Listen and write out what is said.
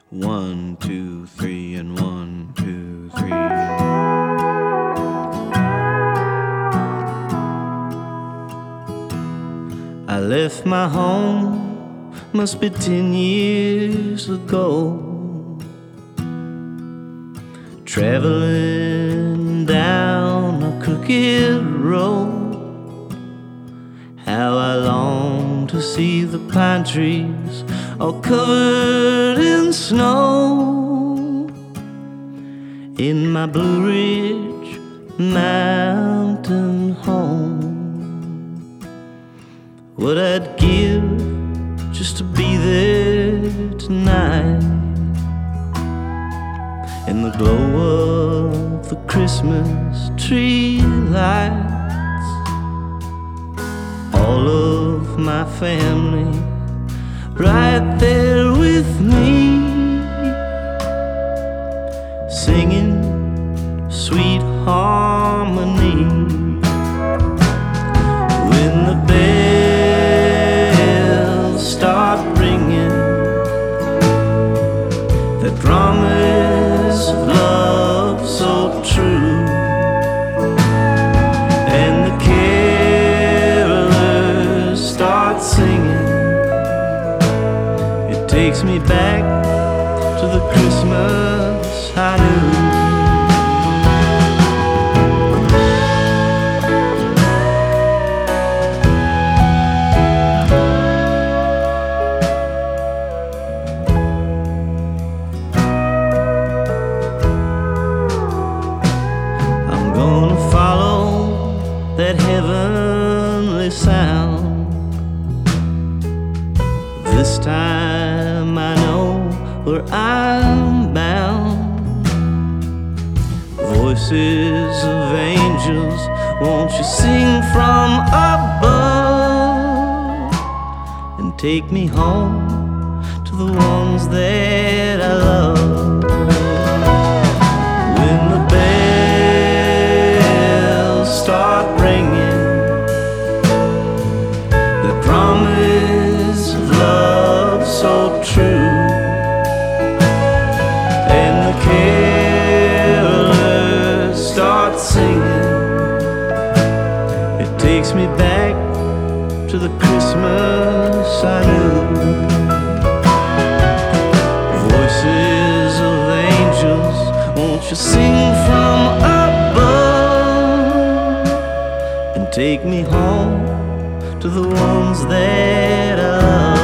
1, 2, 3, and 1, 2, 3. I left my home, must be 10 years ago, traveling down a crooked road. How I long to see the pine trees all covered in snow in my Blue Ridge mountain home. What I'd give just to be there tonight, in the glow of the Christmas tree lights. All of my family right there with me, singing sweet harmony. When the bells start ringing, that promise of love so true, and the carolers start singing, it takes me back to the Christmas I knew. Gonna follow that heavenly sound. This time I know where I'm bound. Voices of angels, won't you sing from above and take me home to the ones that I love. When the start ringing, the promise of love so true, and the carolers start singing, it takes me back to the Christmas I knew. Voices of angels, won't you sing from above, take me home to the ones that I love.